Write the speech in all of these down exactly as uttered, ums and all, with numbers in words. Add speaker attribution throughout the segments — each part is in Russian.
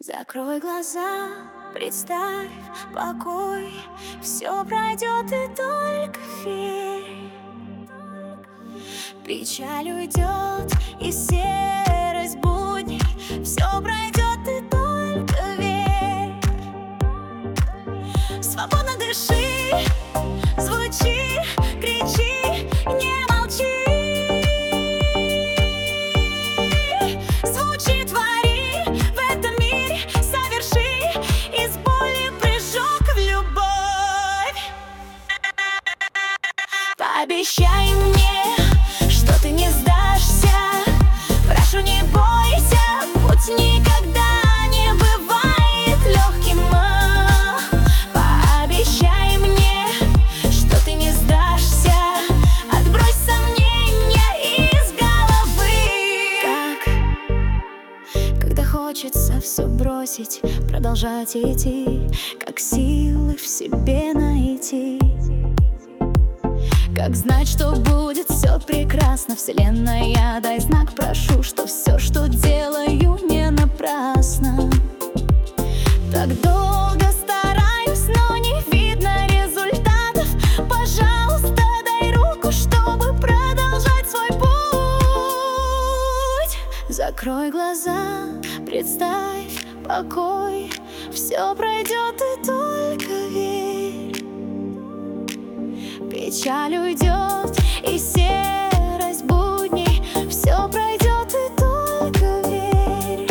Speaker 1: Закрой глаза, представь покой, все пройдет и только верь. Печаль уйдет и серость будней, все пройдет и только верь. Свободно дыши, звучи, кричи, не молчи. Звучи, твори, в этом мире соверши из боли прыжок в любовь. Пообещай мне, что ты не сдашься. Прошу, не бойся, путь никогда не бывает легким. Пообещай мне, что ты не сдашься. Отбрось сомнения из головы. Как, когда хочется все бросить, продолжать идти, как силы в себе найти. Как знать, что будет все прекрасно, Вселенная, дай знак, прошу, что все, что делаю, не напрасно. Так долго стараюсь, но не видно результатов. Пожалуйста, дай руку, чтобы продолжать свой путь. Закрой глаза, представь покой, все пройдет и только верь. Печаль уйдет и серость будней, все пройдет и только верь.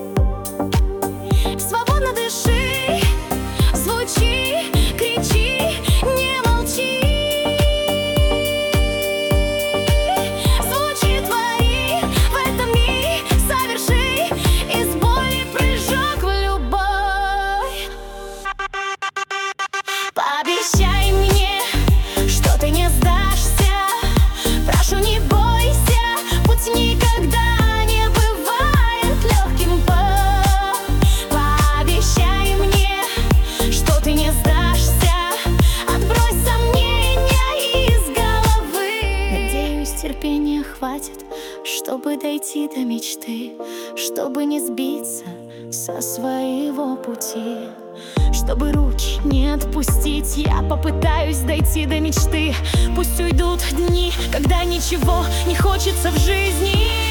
Speaker 1: Свободно дыши, звучи, кричи, не молчи. Звучи, твори, в этом мире соверши из боли прыжок в любовь. Пообещай мне, что ты не сдашься. Прошу, не бойся, путь никогда не бывает легким. Пообещай мне, что ты не сдашься. Отбрось сомнения из головы. Надеюсь, терпения хватит, чтобы дойти до мечты, чтобы не сбиться со своего пути. Чтобы руки не отпустить, я попытаюсь дойти до мечты. Пусть уйдут дни, когда ничего не хочется в жизни.